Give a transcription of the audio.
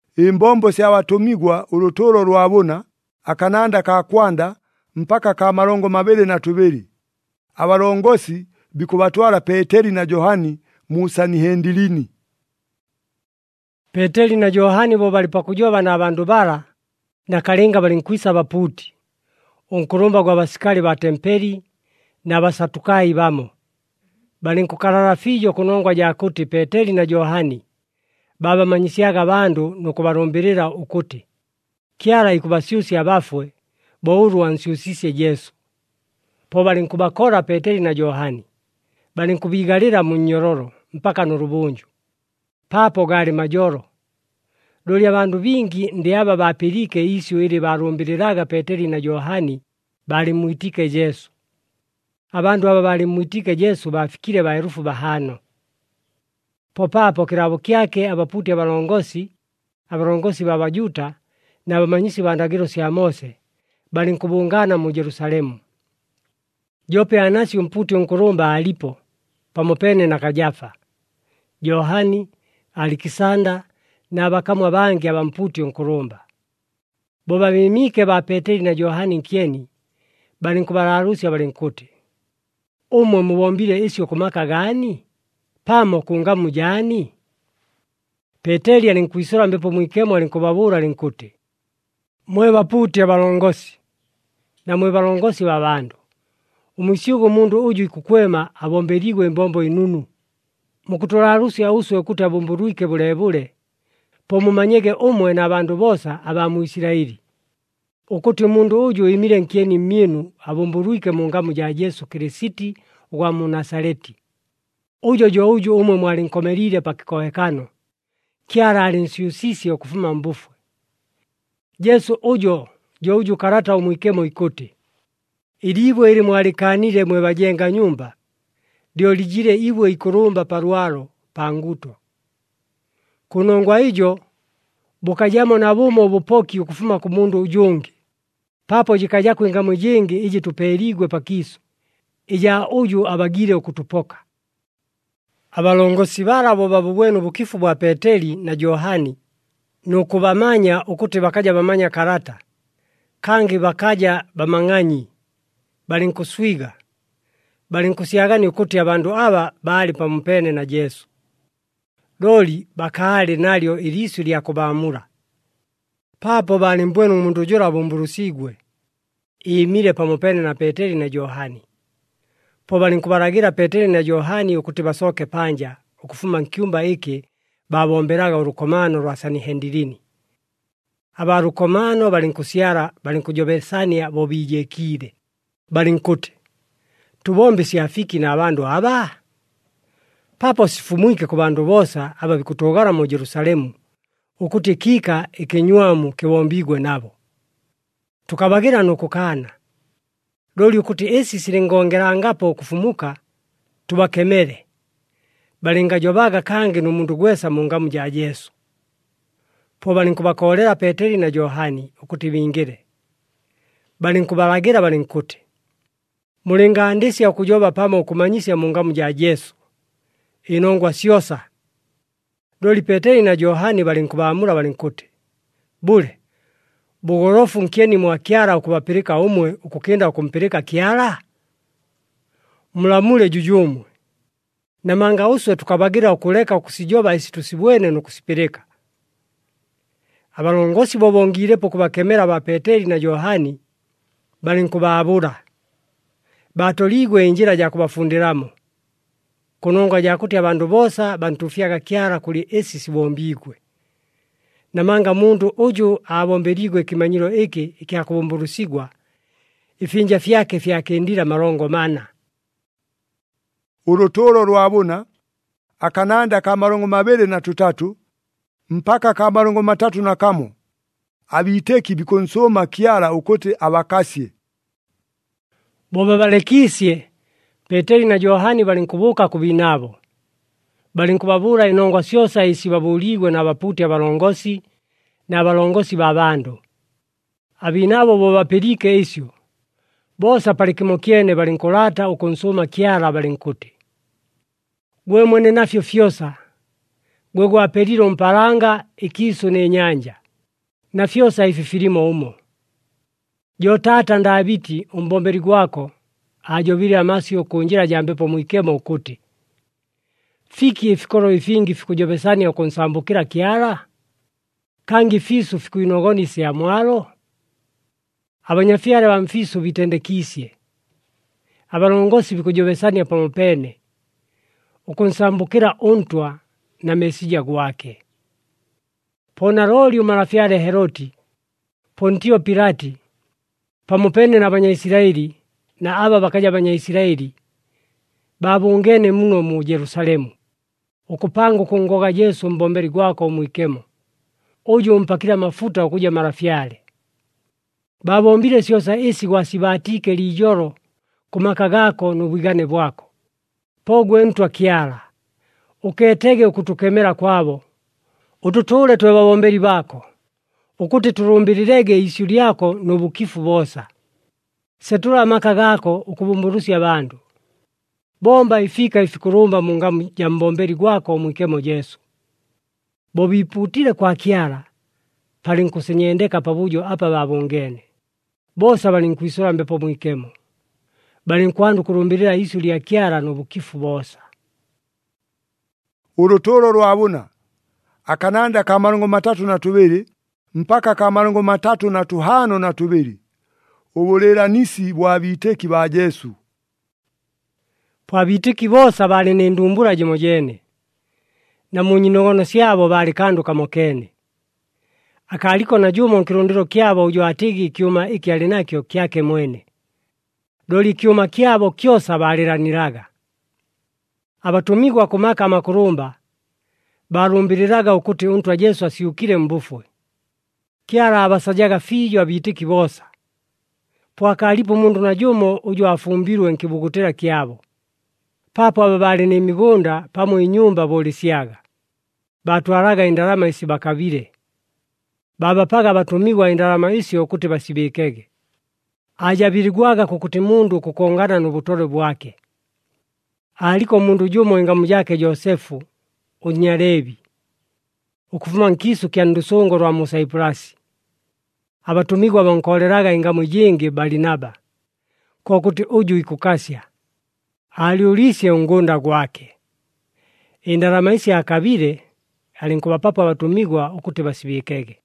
Imbombo sya watumigwa uruturo rwabuna akananda ka kwanda mpaka ka 22. Abalongosi bikubatwala Peteri na Johani mu Sanihendirini. Peteri na Johani bo bali pakujoba na abandu bala na kalenga balinkwisa baputi. Onkulumba gwa basikali ba tempeli na basatukai bamo. Balinkukalala fijo kunongwa ja kuti Peteri na Johani babamanyisyaga abandu nukubalumbilila ukuti Kyala ikubasyusya abafwe boulu ansyusisye Yesu. Po balinkubakola Peteri na Johani. Balinkubigalila mu nyororo mpaka nurubunju. Papo gali majoro. Loli abandu bingi ndi aba bapilike isyo ili balumbililaga Peteri na Johani balimwitike Yesu. Abandu aba balimwitike Yesu bafikile ba 5,000. Popapo kilabo kyake abaputi abalongosi b'Abajuda na abamanyisi ba ndagilo sya Mose balinkubungana mu Yerusalemu. Jope Anasi umputi onkulumba alipo pamopene na Kajafa, Johani, Alikisanda na abakamwa bangi abamputi onkulumba. Boba bimike ba Peteri na Johani nkyeni balinkubalalusya balinkuti, umwe mubombile isyo kumaka gani? Pamo kungamu jani? Peteri alinkwisula mbepo mwikemo alinkubabula alinkuti, mwe baputi abalongosi na mwe balongosi b'abandu. Umusyugo mundu uju ikukwema abombeligwe imbombo inunu. Mukutulalusya uswe kuti abomburwike bulebule. Po mumanyege umwe na abandu bosa aba mu Isiraeli. Ukuti mundu uju imile nkyeni mminu abomburwike mu ngamu ja Yesu Kirisiti wa mu Nasareti. Uju umwe mwalinkomelile pa kikohekano. Kyala alinsyusisye okufuma mbufwe. Yesu uju karata umwikemo ikuti, ilibwe ili mwalikanile mwe bajenga nyumba, dio lijile ibwe ikulumba parualo panguto. Kunongwa ijo, bukajamo na bumo ubupoki ukufuma kumundu ujungi. Papo jikaja kuingamu jingi iji tupeligwe pakiso, ija uju abagile ukutupoka. Abalongosi bala bo babubwenu bukifu bwa Peteri na Johani, nukubamanya ukuti bakaja bamanya karata, kangi bakaja bamang'anyi, balinkuswiga, balinkusyagani ukuti abandu aba bali pamupene na Yesu. Loli bakale nalyo ilisu lya kubamula. Papo bali mbwenu mundu jura bumbulusigwe, imile pamupene na Peteri na Johani. Po balinkubaragira Peteri na Johani ukuti basoke panja, ukufuma nkyumba iki babomberaga urukomano rwa Sanihendirini. Aba rukomano balinkusyara balinkujobesania bobijekile. Balinkuti, tubombe siafiki na abandu aba? Papo sifumwike ku bandu bosa aba bikutogara mu Yerusalemu, ukuti kika ikinywamu kibombigwe nabo. Tukabagira nukukana. Loli ukuti esi silingongerangapo okufumuka, tubakemere. Balingajobaga kangi n'umundu gwesa mu ngamu ja Yesu. Po balinkubakolera Peteri na Johani ukuti bingire. Balinkubalagira balinkuti, mulingandisya okujoba pamo okumanyisya mu ngamu ja Yesu, inongwa syosa. Loli Peteri na Johani balinkubamula balinkuti, bule, bugorofu nkyeni mwa Kyala okubapilika umwe ukukenda okumpilika Kyala? Mulamule jujumwe. Namanga uswe tukabagira okuleka okusijoba isi tusibwene nukusipilika. Abalongosi bobongilepo kubakemera ba Peteri na Johani balinkubabula. Batoligwe injira ja kubafundilamo. Kunongwa ja kuti abandu bosa bantufyaga Kyala kuli esi sibombigwe. Namanga mundu uju abombeligwe kimanyiro iki ikya kubumbulusigwa, ifinja fyake fyakendila malongo mana. Uruturo rwabuna akananda ka 23 mpaka ka 31 abiteki bikonsoma Kyala ukuti abakasye. Boba balekisye, Peteri na Johani balinkubuka kubinabo. Balinkubabula inongwa syosa isi babuligwe na baputi abalongosi na abalongosi b'abandu. Abinabo bo bapelike isyo. Bosa palikimokyene balinkulata ukonsoma Kyala balinkuti, gwe mwene nafyo fyosa, gwe gwapelile mpalanga, ikisu n'enyanja, na fyosa ifi filimo umo. Jo Tata ndabiti umbombeli gwako, ajovile amasio kunjila jambepo mwikemo ukuti. Fiki ifikolo ifingi fikujobesani ya konsambukila kiala, kangi fisu fikuinogonisi ya mwalo, abanyafyale wa mfisu vitendekisye, abalongosi vikujobesani ya pamopene, ukonsambukila untwa na mesija gwake. Pona loli umarafyale Heroti, Pontio Pilati, pamopene na Banyaisiraeli, na aba bakaja Banyaisiraeli, babungene muno mu Yerusalemu, ukupanga kungoga Yesu mbombeli gwako umwikemo, uju umpakila mafuta ukuja marafyale. Babombile syosa isi wasibatike lijoro kumaka gako nubwigane bwako. Pogwe ntwa kiala, uketege ukutukemera kwabo, ututule tuwe babombeli bako, ukuti turumbililege isyu lyako nubukifu bosa. Setula maka gako ukubumburusi abandu. Bomba ifika ifikurumba mungamu ya mbombeli gwako umwikemo Yesu. Bobiputile kwa kiala, palinkusenyendeka pabujo apa babungene. Bosa balinkwisula mbepo mwikemo. Balinkwandu kurumbilila isu lya kiala nubukifu bosa. Urutoro rwabuna, akananda ka 32 mpaka ka 32 ubuleranisi bwa biteki ba Yesu. Pwa biteki bosa bali n'endumbula jimojene, na munyinogono syabo bali kandu kamokene. Akaliko na jumo nkirundiro kyabo ujo atigi ikiuma iki alinakyo kyake mwene. Doli ikiuma kyabo kyosa baliraniraga. Abatumigwa kumaka makurumba, barumbiliraga ukuti untwa Yesu asiyukile mbufwe. Kiara abasajaga fijo abitiki bosa. Pwaka alipo mundu na jumo ujo afumbilwe nkibugutira kyabo. Papo ababali ni migunda pamo inyumba bolisyaga. Batwaraga indalama isi bakabile. Baba paga batumigwa indalama isi okuti basibikege. Ajabiligwaga kukuti mundu kukongana n'ubutole bwake. Aliko mundu jumo ingamu yake Josefu, Unyalevi, ukufuma nkisu kya ndusongo lwa Musaipulasi. Abatumigwa bankoleraga ingamu jingi Balinaba, kwa kuti uju ikukasya. Aliulisye ungunda gwake. Indalama isi akabile, alinkuba papa abatumigwa ukuti basibikege.